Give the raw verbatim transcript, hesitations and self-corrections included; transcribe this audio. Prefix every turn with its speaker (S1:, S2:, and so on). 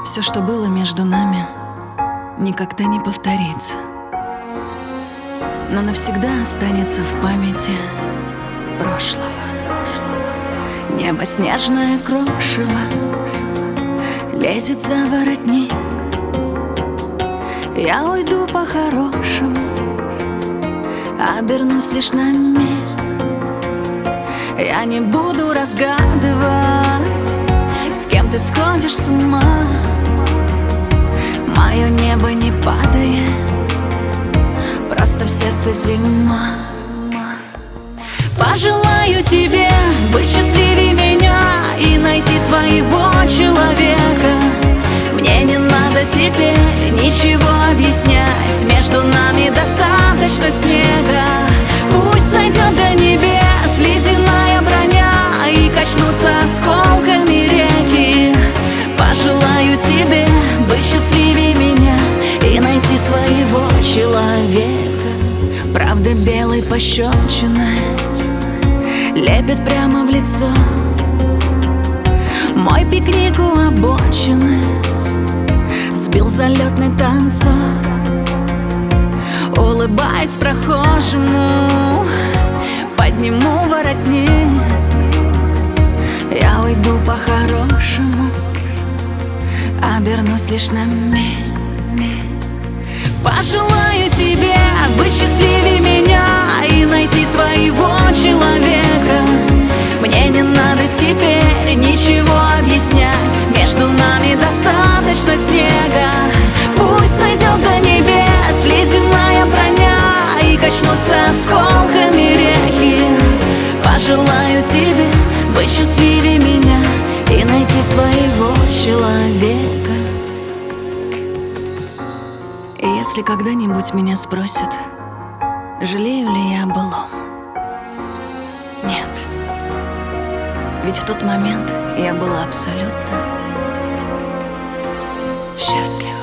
S1: Все, что было между нами, никогда не повторится, но навсегда останется в памяти прошлого. Небо снежное крошево лезет за воротник. Я уйду по-хорошему, обернусь лишь на миг. Я не буду разгадывать, с кем ты сходишь с ума. Мое небо не падает, просто в сердце зима. Пожелаю тебе быть счастливее меня и найти своего человека. Мне не надо теперь ничего объяснять, между нами достаточно снега. Пусть сойдет до небес ледяная броня и качнутся осколками реки. Пожелаю тебе быть счастливее меня и найти своего человека. Правда белой пощечиной лепит прямо в лицо. Мой пикник у обочины сбил залетный танцор. Улыбаясь прохожему, подниму воротник. Я уйду по-хорошему, обернусь лишь на миг. Пожелаю тебе быть счастливее меня и найти своего человека. Мне не надо теперь ничего объяснять, между нами достаточно снега. Пусть сойдет до небес ледяная броня и качнутся осколками реки. Пожелаю тебе быть счастливее меня и найти своего человека. И если когда-нибудь меня спросят, жалею ли я о былом, нет. Ведь в тот момент я была абсолютно счастлива.